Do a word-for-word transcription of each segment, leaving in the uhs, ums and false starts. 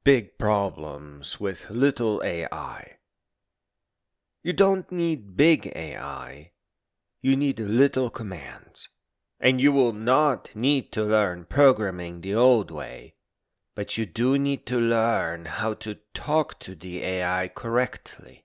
big problems with little A I. You don't need big A I, you need little commands. And you will not need to learn programming the old way, but you do need to learn how to talk to the A I correctly.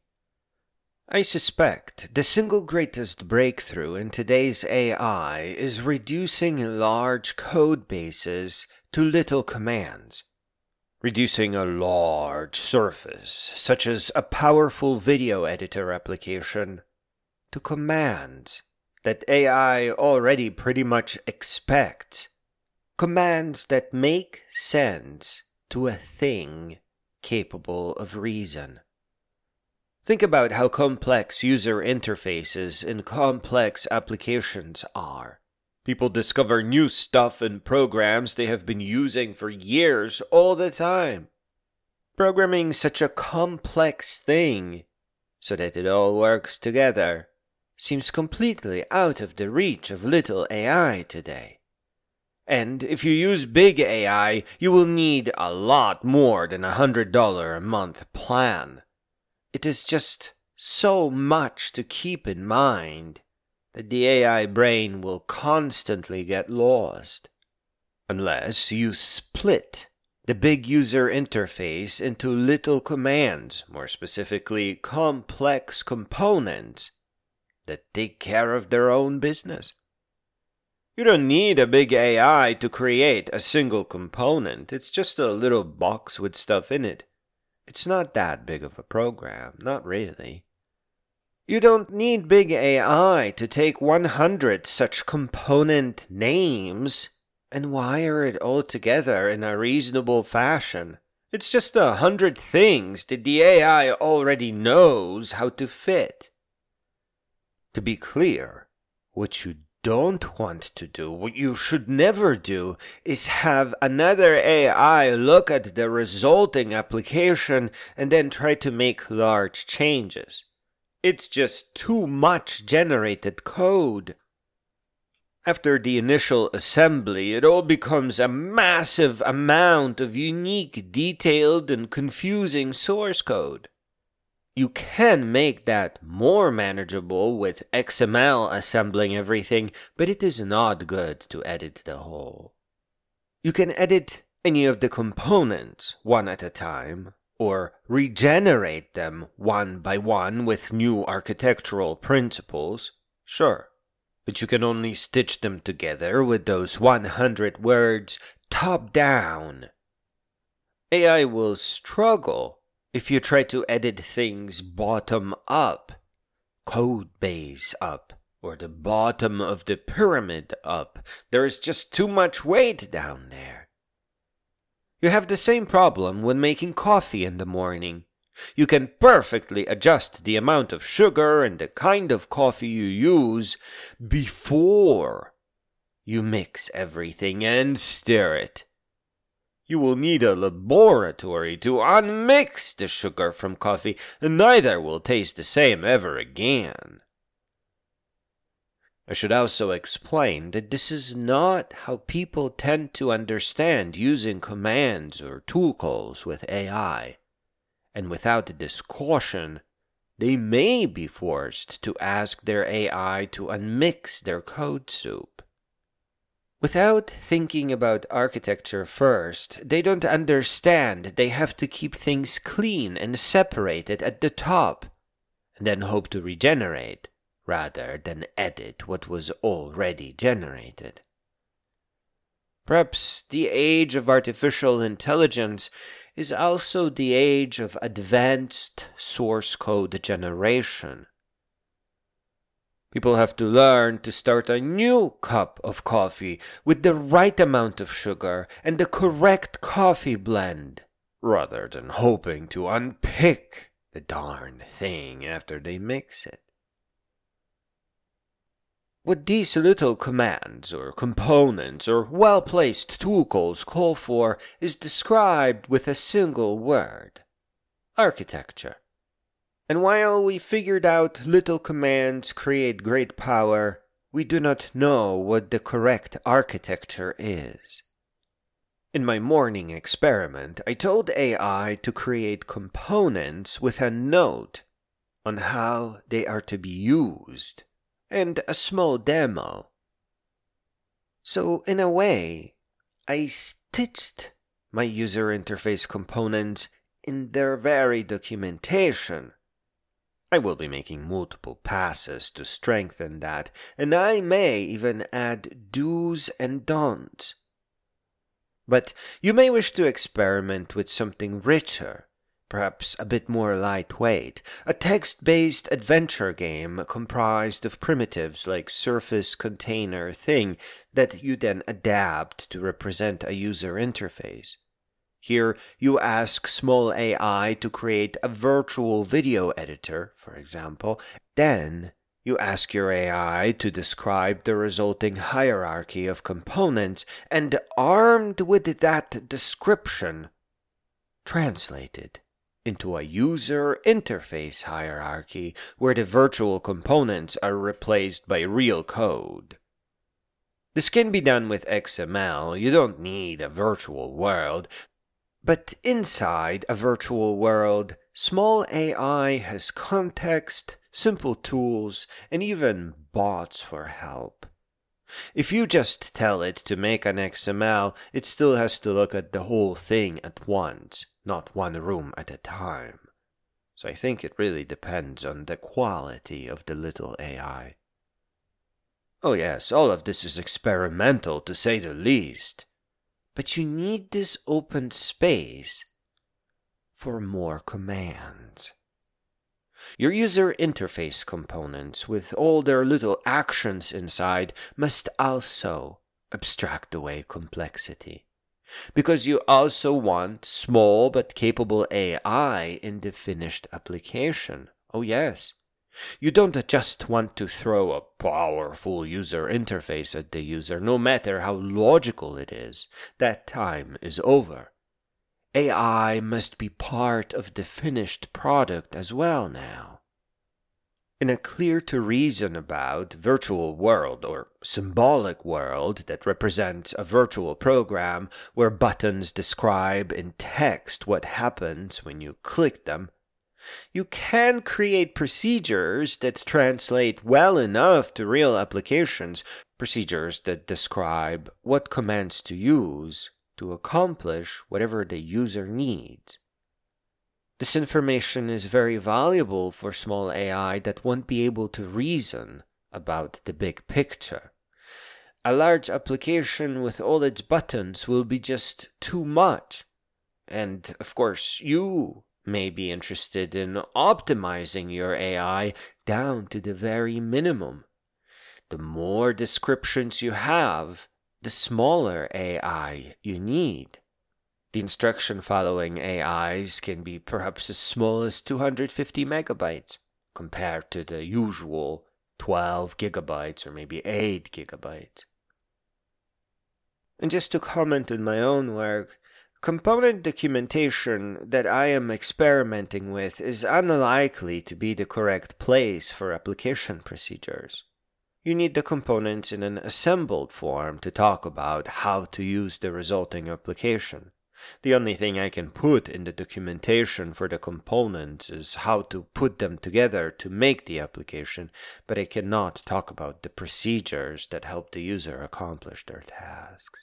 I suspect the single greatest breakthrough in today's A I is reducing large code bases to little commands. Reducing a large surface, such as a powerful video editor application, to commands that A I already pretty much expects. Commands that make sense to a thing capable of reason. Think about how complex user interfaces in complex applications are. People discover new stuff in programs they have been using for years all the time. Programming such a complex thing so that it all works together seems completely out of the reach of little A I today. And if you use big A I, you will need a lot more than a one hundred dollars a month plan. It is just so much to keep in mind that the A I brain will constantly get lost. Unless you split the big user interface into little commands, more specifically complex components, that take care of their own business. You don't need a big A I to create a single component. It's just a little box with stuff in it. It's not that big of a program, not really. You don't need big A I to take one hundred such component names and wire it all together in a reasonable fashion. It's just a hundred things that the A I already knows how to fit. To be clear, what you don't want to do, what you should never do, is have another A I look at the resulting application and then try to make large changes. It's just too much generated code. After the initial assembly, it all becomes a massive amount of unique, detailed, and confusing source code. You can make that more manageable with X M L assembling everything, but it is not good to edit the whole. You can edit any of the components one at a time, or regenerate them one by one with new architectural principles, sure, but you can only stitch them together with those one hundred words top down. A I will struggle if you try to edit things bottom up, code base up, or the bottom of the pyramid up. There is just too much weight down there. You have the same problem when making coffee in the morning. You can perfectly adjust the amount of sugar and the kind of coffee you use before you mix everything and stir it. You will need a laboratory to unmix the sugar from coffee, and neither will taste the same ever again. I should also explain that this is not how people tend to understand using commands or tool calls with A I, and without this caution, they may be forced to ask their A I to unmix their code soup. Without thinking about architecture first, they don't understand they have to keep things clean and separated at the top, and then hope to regenerate, rather than edit what was already generated. Perhaps the age of artificial intelligence is also the age of advanced source code generation. People have to learn to start a new cup of coffee with the right amount of sugar and the correct coffee blend, rather than hoping to unpick the darn thing after they mix it. What these little commands or components or well-placed tool calls call for is described with a single word: architecture. And while we figured out little commands create great power, we do not know what the correct architecture is. In my morning experiment, I told A I to create components with a note on how they are to be used, and a small demo. So, in a way, I stitched my user interface components in their very documentation. I will be making multiple passes to strengthen that, and I may even add do's and don'ts. But you may wish to experiment with something richer, perhaps a bit more lightweight, a text-based adventure game comprised of primitives like surface, container, thing that you then adapt to represent a user interface. Here, you ask small A I to create a virtual video editor, for example. Then, you ask your A I to describe the resulting hierarchy of components, and armed with that description, translate it into a user interface hierarchy where the virtual components are replaced by real code. This can be done with X M L. You don't need a virtual world. But inside a virtual world, small A I has context, simple tools, and even bots for help. If you just tell it to make an X M L, it still has to look at the whole thing at once, not one room at a time. So I think it really depends on the quality of the little A I. Oh yes, all of this is experimental to say the least. But you need this open space for more commands. Your user interface components, with all their little actions inside, must also abstract away complexity. Because you also want small but capable A I in the finished application. Oh yes. You don't just want to throw a powerful user interface at the user, no matter how logical it is. That time is over. A I must be part of the finished product as well now. In a clear-to-reason about virtual world or symbolic world that represents a virtual program where buttons describe in text what happens when you click them, you can create procedures that translate well enough to real applications, procedures that describe what commands to use to accomplish whatever the user needs. This information is very valuable for small A I that won't be able to reason about the big picture. A large application with all its buttons will be just too much. And, of course, you may be interested in optimizing your A I down to the very minimum. The more descriptions you have, the smaller A I you need. The instruction-following A Is can be perhaps as small as two hundred fifty megabytes, compared to the usual twelve gigabytes or maybe eight gigabytes. And just to comment on my own work, component documentation that I am experimenting with is unlikely to be the correct place for application procedures. You need the components in an assembled form to talk about how to use the resulting application. The only thing I can put in the documentation for the components is how to put them together to make the application, but I cannot talk about the procedures that help the user accomplish their tasks.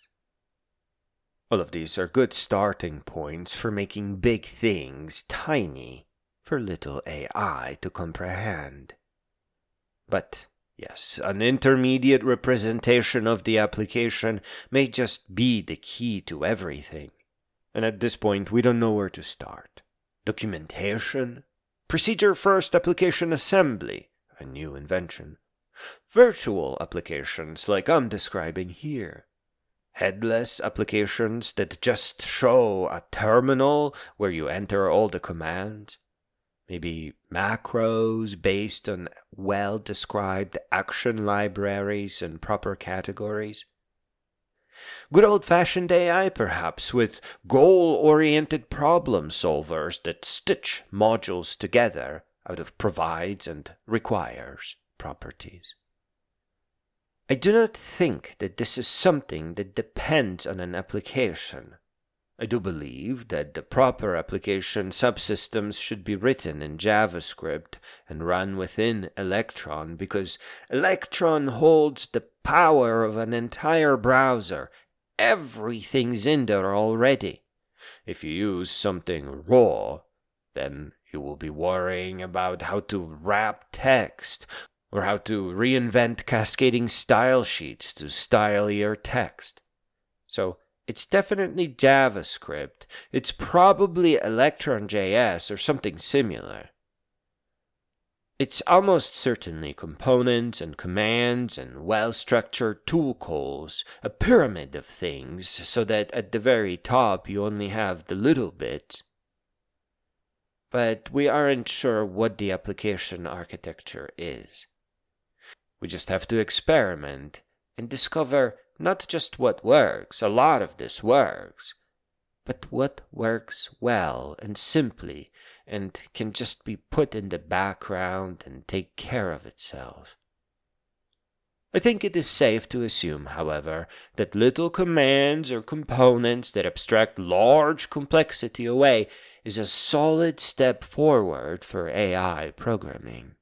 All of these are good starting points for making big things tiny for little A I to comprehend. But yes, an intermediate representation of the application may just be the key to everything. And at this point, we don't know where to start. Documentation? Procedure first application assembly, a new invention. Virtual applications like I'm describing here. Headless applications that just show a terminal where you enter all the commands. Maybe macros based on well-described action libraries and proper categories. Good old-fashioned A I, perhaps, with goal-oriented problem solvers that stitch modules together out of provides and requires properties. I do not think that this is something that depends on an application, I do believe that the proper application subsystems should be written in JavaScript and run within Electron, because Electron holds the power of an entire browser. Everything's in there already. If you use something raw, then you will be worrying about how to wrap text, or how to reinvent cascading style sheets to style your text. So it's definitely JavaScript. It's probably Electron J S or something similar. It's almost certainly components and commands and well-structured tool calls, a pyramid of things, so that at the very top you only have the little bit. But we aren't sure what the application architecture is. We just have to experiment and discover not just what works, a lot of this works, but what works well and simply and can just be put in the background and take care of itself. I think it is safe to assume, however, that little commands or components that abstract large complexity away is a solid step forward for A I programming.